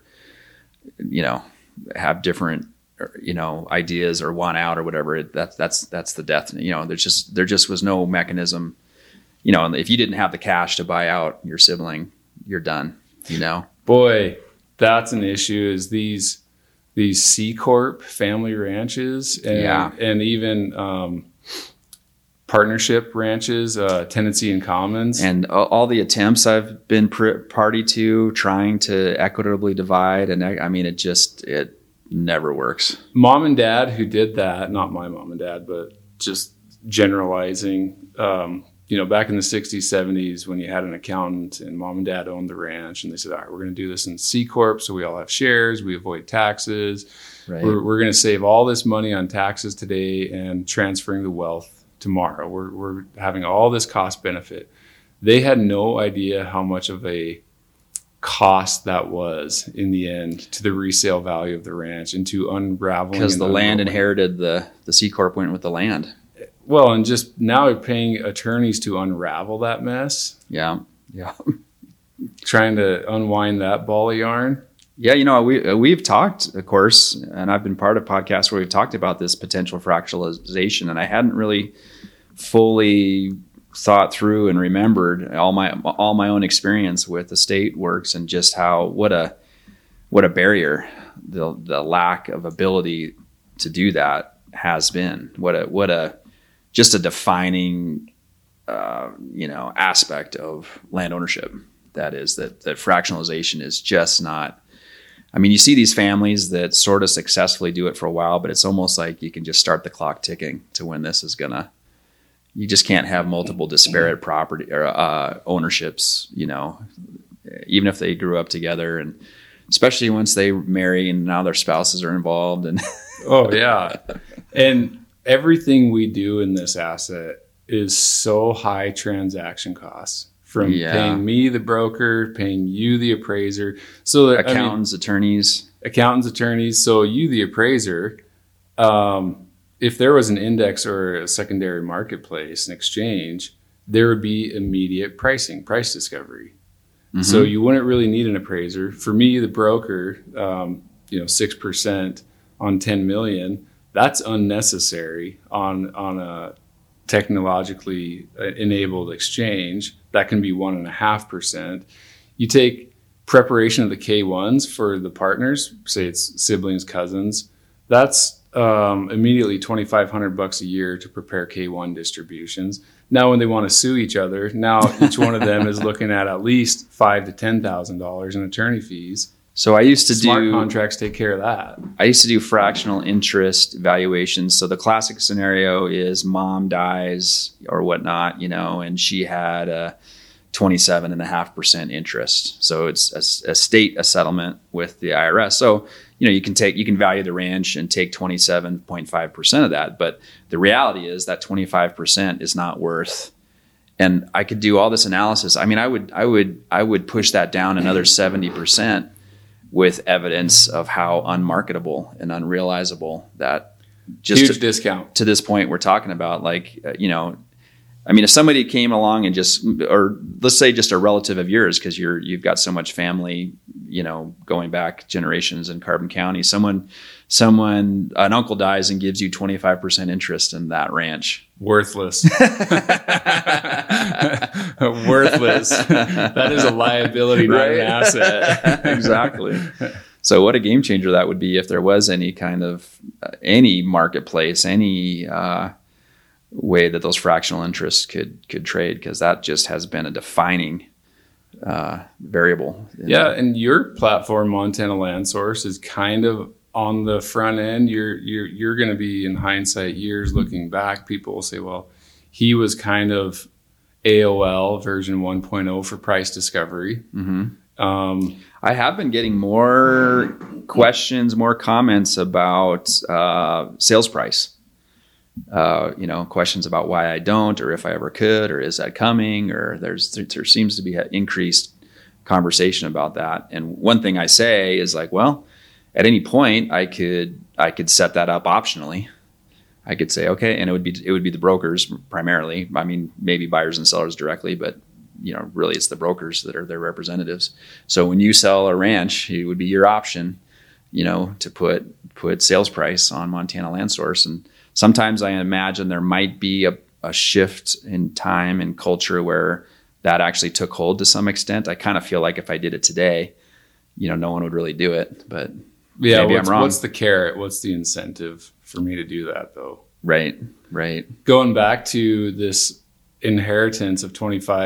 have different, ideas or want out or whatever, that's the death. There just was no mechanism. If you didn't have the cash to buy out your sibling, you're done. Boy, that's an issue. Is these C Corp family ranches and even partnership ranches, tenancy in commons. And all the attempts I've been party to trying to equitably divide. And it never works. Mom and dad who did that, not my mom and dad, but just generalizing, back in the 60s, 70s, when you had an accountant and mom and dad owned the ranch and they said, all right, we're going to do this in C Corp. So we all have shares. We avoid taxes. Right. We're going to save all this money on taxes today and transferring the wealth tomorrow. We're having all this cost benefit. They had no idea how much of a cost that was in the end to the resale value of the ranch and to unraveling. Because the land inherited, the C Corp went with the land. Well, and just now you're paying attorneys to unravel that mess. Yeah. Trying to unwind that ball of yarn. Yeah, we've talked, of course, and I've been part of podcasts where we've talked about this potential fractionalization, and I hadn't really fully thought through and remembered all my own experience with estate works and just what a barrier the lack of ability to do that has been. What a just a defining aspect of land ownership. That fractionalization is just not. I mean, you see these families that sort of successfully do it for a while, but it's almost like you can just start the clock ticking to when this is gonna. You just can't have multiple disparate property or ownerships, even if they grew up together, and especially once they marry and now their spouses are involved. And oh yeah, and everything we do in this asset is so high transaction costs. From paying me, the broker, paying you, the appraiser. So accountants, attorneys. So you, the appraiser, if there was an index or a secondary marketplace, an exchange, there would be immediate price discovery. Mm-hmm. So you wouldn't really need an appraiser. For me, the broker, 6% on 10 million, that's unnecessary on a technologically enabled exchange. That can be 1.5%. You take preparation of the K1s for the partners, say it's siblings, cousins, that's immediately $2,500 a year to prepare K1 distributions. Now, when they want to sue each other, now each one of them is looking at least $5,000 to $10,000 in attorney fees. So I used to smart contracts take care of that. I used to do fractional interest valuations. So the classic scenario is mom dies or whatnot, and she had a 27.5% interest. So it's a settlement with the IRS. So, you can value the ranch and take 27.5% of that. But the reality is that 25% is not worth. And I could do all this analysis. I mean, I would push that down another 70%. With evidence of how unmarketable and unrealizable that huge discount to this point we're talking about. If somebody came along and or let's say just a relative of yours, because you've got so much family, going back generations in Carbon County, an uncle dies and gives you 25% interest in that ranch. Worthless. Worthless. That is a liability, not an asset. Exactly. So what a game changer that would be if there was any kind of any marketplace, any way that those fractional interests could trade, because that just has been a defining variable. Yeah, and your platform, Montana Land Source, is kind of on the front end. You're going to be, in hindsight, years looking back, people will say, well, he was kind of AOL version 1.0 for price discovery. Mm-hmm. I have been getting more questions, more comments about sales price. Questions about why I don't, or if I ever could, or is that coming, or there seems to be an increased conversation about that. And one thing I say is well, at any point I could set that up optionally. I could say, okay, and it would be the brokers primarily. I mean, maybe buyers and sellers directly, but really it's the brokers that are their representatives. So when you sell a ranch, it would be your option, to put sales price on Montana Land Source. And sometimes I imagine there might be a shift in time and culture where that actually took hold to some extent. I kind of feel like if I did it today, no one would really do it, but maybe I'm wrong. What's the carrot? What's the incentive for me to do that though? Right. Going back to this inheritance of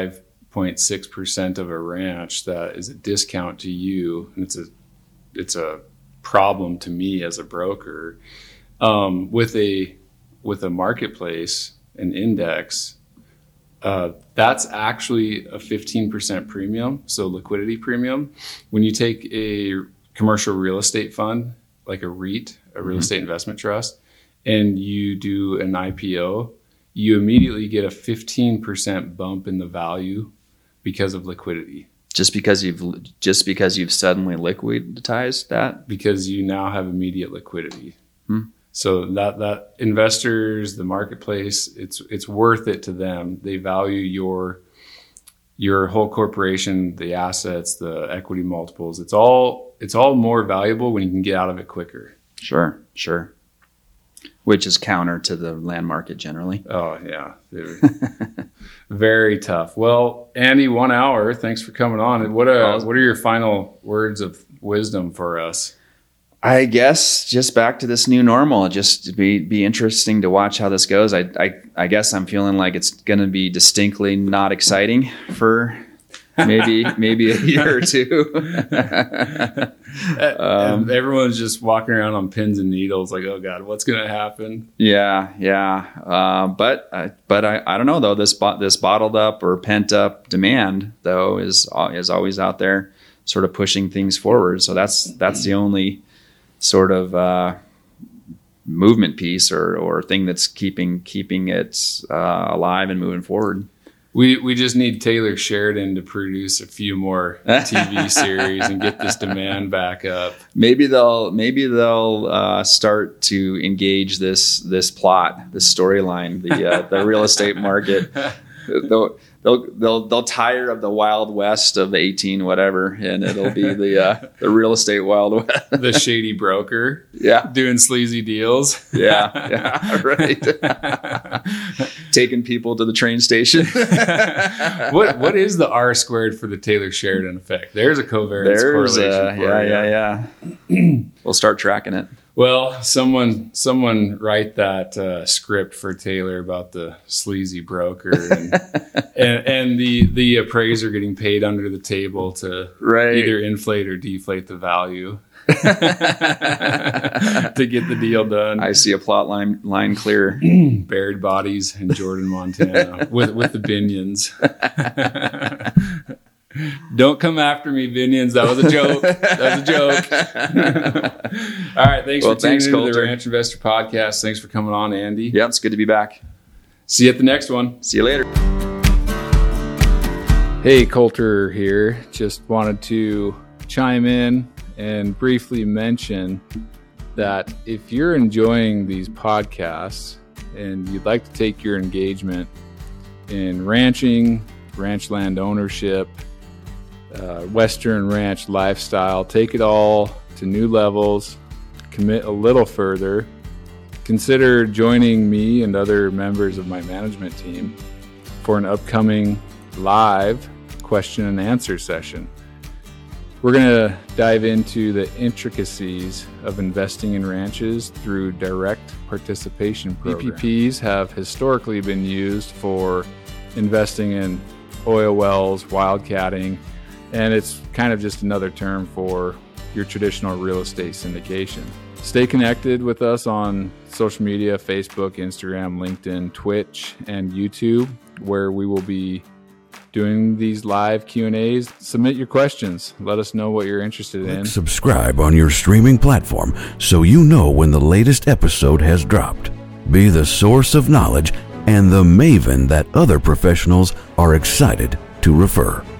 25.6% of a ranch, that is a discount to you. And it's a problem to me as a broker. With a marketplace, an index, that's actually a 15% premium. So liquidity premium. When you take a commercial real estate fund, like a REIT, a real estate investment trust, and you do an IPO, you immediately get a 15% bump in the value because of liquidity. Just because you've suddenly liquidized that? Because you now have immediate liquidity. So that investors, the marketplace, it's worth it to them. They value your whole corporation, the assets, the equity multiples. It's all all more valuable when you can get out of it quicker. Sure. Which is counter to the land market generally. Oh yeah. Very tough. Well, Andy, 1 hour. Thanks for coming on. And what are your final words of wisdom for us? I guess just back to this new normal. Just be interesting to watch how this goes. I guess I'm feeling like it's going to be distinctly not exciting for maybe a year or two. Everyone's just walking around on pins and needles, like, oh God, what's going to happen? Yeah. But I don't know though. This bottled up or pent up demand though is always out there, sort of pushing things forward. So that's the only sort of movement piece or thing that's keeping it alive and moving forward. We just need Taylor Sheridan to produce a few more TV series and get this demand back up. Maybe they'll start to engage this plot, this storyline, the real estate market. They'll tire of the Wild West of 18 whatever, and it'll be the real estate Wild West. The shady broker, doing sleazy deals, right. Taking people to the train station. What is the R squared for the Taylor Sheridan effect? There's a covariance correlation. We'll start tracking it. Well, someone write that script for Taylor about the sleazy broker and the appraiser getting paid under the table to either inflate or deflate the value to get the deal done. I see a plot line clear. Buried bodies in Jordan, Montana with the Binions. Don't come after me, Binions. That was a joke. All right. Thanks for tuning into the Ranch Investor Podcast. Thanks for coming on, Andy. Yeah, it's good to be back. See you at the next one. See you later. Hey, Coulter here. Just wanted to chime in and briefly mention that if you're enjoying these podcasts and you'd like to take your engagement in ranching, ranch land ownership, Western ranch lifestyle, take it all to new levels, commit a little further, consider joining me and other members of my management team for an upcoming live question and answer session. We're going to dive into the intricacies of investing in ranches through direct participation programs. PPPs have historically been used for investing in oil wells, wildcatting, and it's kind of just another term for your traditional real estate syndication. Stay connected with us on social media, Facebook, Instagram, LinkedIn, Twitch, and YouTube, where we will be doing these live Q&As. Submit your questions. Let us know what you're interested in. Subscribe on your streaming platform so you know when the latest episode has dropped. Be the source of knowledge and the maven that other professionals are excited to refer.